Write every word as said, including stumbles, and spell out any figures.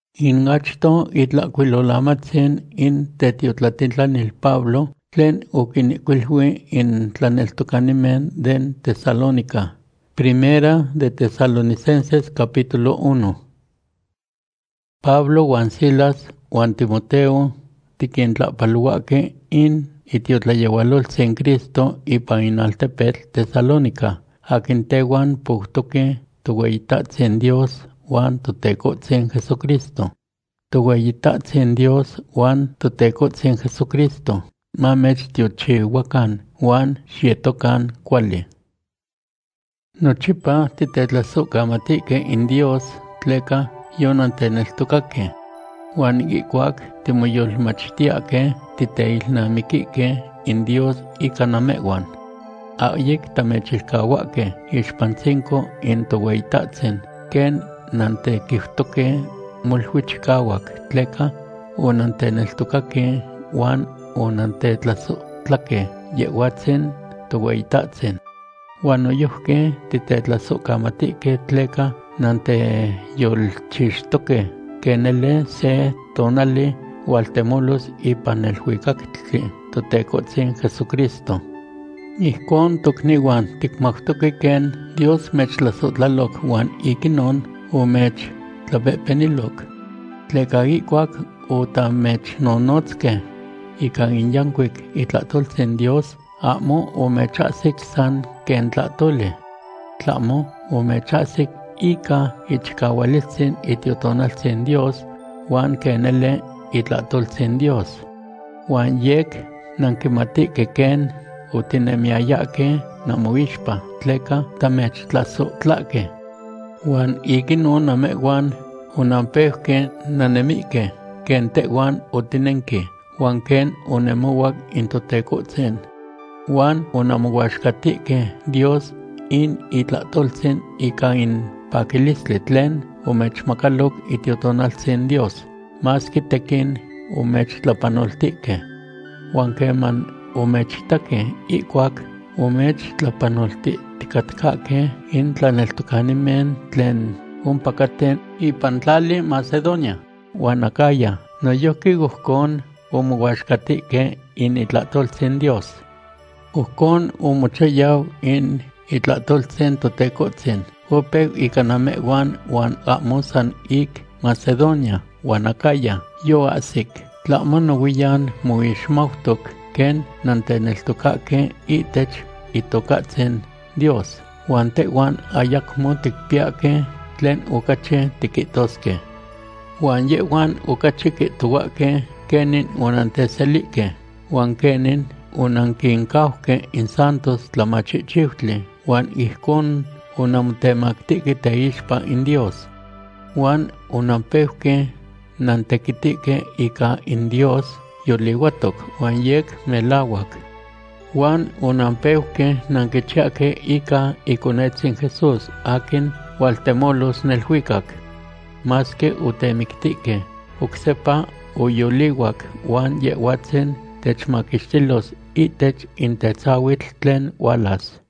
Inachto itla'kuilolamatzin in tetiotlatitlanil Pablo tlen okinicuilhui in tlaneltocanimen den Tesalónica. Primera de Tesalonicenses capítulo uno. Pablo huan Silas huan Timoteo tiquintla'paluaque in itiotlayeualoltzin Cristo ipan in altepetl Tesalónica, akin tehuan puhtoque toweyitatzin Dios huan totecotzin Jesucristo. Toweyitatzin Dios huan totecotzin Jesucristo, mamechtiochihuacan huan xietocan cuali. Nochipa titetlasocamatique in Dios tleca yonanteneltocaque, huan iguac timoyolmachtiaque titeilnamiquique in Dios ica namehuan. Ayek tamechilcahuaque ixpantzinco in toweyitatzin, ken nantequihtoque molhuichcauac tleca onanteneltocaque huan onantetlasotlaque yehuatzin toweyitatzin. Huan noyojque titetlasocamatique tleca nanteyolchixtoque kenele se tonali hualtemolos ipan elhuicactli totecotzin Jesucristo. Ijkon tocnihuan ticmautoque ken Dios mechtlasotlaloc huan ikinon omech tlapehpeniloc. Tleca iguac otamechnonotzque ica in yancuic itlahtoltzin Dios amo omechahsic san ken tlahtoli, tlamo omechahsic ica ichcaualitzin itiotonaltzin Dios huan kenele itlahtoltzin Dios. Huan yek nanquimatique ken otinemiayake namoixpa tleca tamechtlasotlaque. Huan ikinon namehuan onampeuhque nanemique ken tehuan otinenki huan ken onemouac in totecotzin. Huan onamouaxcatique Dios in itlahtoltzin ica in paquilistli tlen omechmacaloc itiotonaltzin Dios, masqui tequin omechtlapanoltique. Huan keman omechitaque iguac omechtlapanolticatcaque in tlaneltocanimen tlen ompacaten ipan tlali Macedonia huan Acaya, noyojqui ojcon omouaxcatique in itlahtoltzin Dios. Ojcon omochayau in itlahtoltzin totecotzin, opeu ica namehuan huan amo san ic Macedonia huan Acaya yoahsic, tlamo nohuiyan moixmautoc ken nanteneltocaque itech itocatzin Dios, huan tehuan ayacmo ticpiaque tlen ocachi tiquihtosque. Huan yehuan ocachi quihtohuaque kenin onanteselique, huan kenin onanquincauhque in santos tlamachichiutli, huan ijkon onamotemactique teixpa in Dios. Huan onampeuhque nantequitique ica in Dios yoliuatoc huan yek melauac. Huan onampeuhque nanquichiaque ica iconetzin Jesús akin hualtemolos nelhuicac, masque otemictique, ocsepa oyoliuac huan yehuatzin techmaquixtilos itech in tetzauitl tlen hualas.